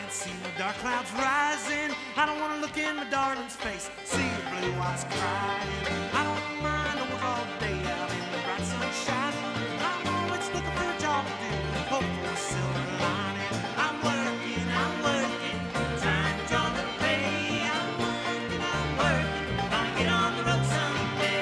can't see no dark clouds rising. I don't wanna look in my darling's face, see the blue eyes crying. I don't mind to work all day out in the bright sunshine. I'm always looking for a job to do, hope for a silver lining. I'm working, trying to draw the pay. I'm working, gonna get on the road someday.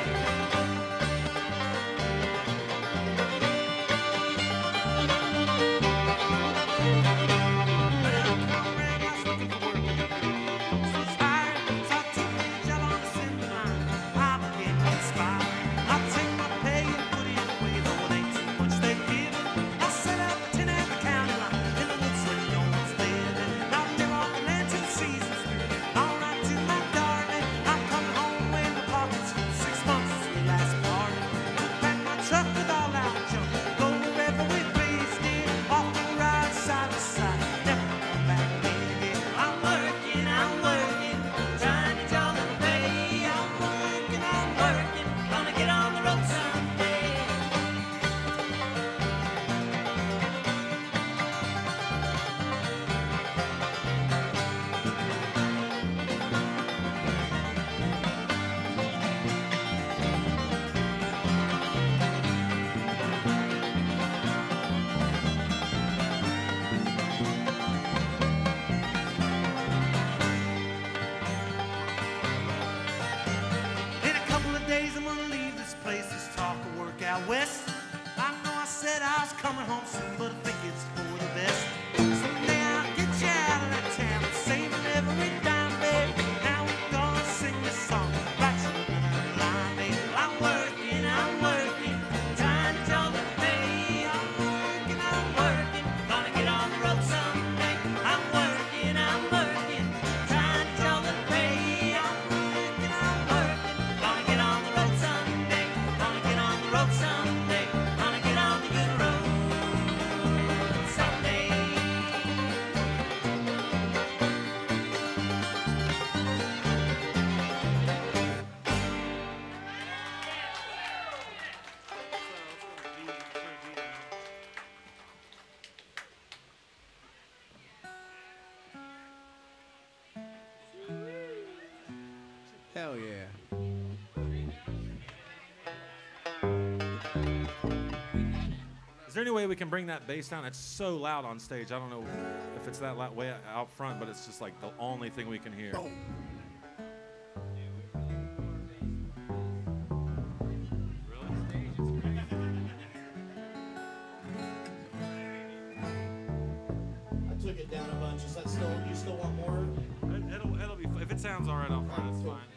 West. I know I said I was coming home soon, but I think it's for the best. Someday I'll get you out of that town, saving every dime, babe. Now we're gonna sing this song, right to the line, babe. I'm working, trying to draw the pay. I'm working, gonna get on the road someday. I'm working, trying to draw the pay. I'm working, gonna get on the road someday. Gonna get on the road someday. Hell yeah. Is there any way we can bring that bass down? It's so loud on stage. I don't know if it's that loud way out front, but it's just like the only thing we can hear. Boom. I took it down a bunch. Is that you still want more? It'll be if it sounds all right out front, it's fine.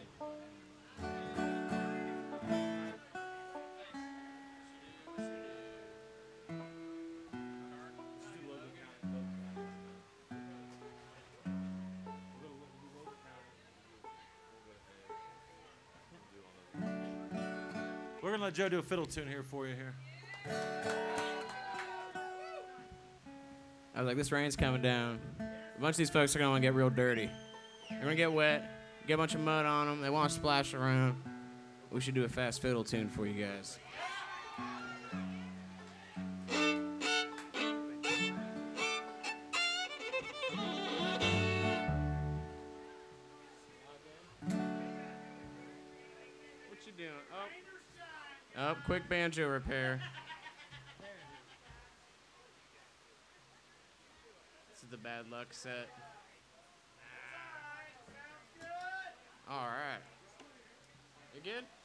We're gonna let Joe do a fiddle tune here for you here. I was like, this rain's coming down. A bunch of these folks are gonna want to get real dirty. They're gonna get wet, get a bunch of mud on them. They want to splash around. We should do a fast fiddle tune for you guys. What you doing? Oh, quick banjo repair. This is the bad luck set. All right. You good?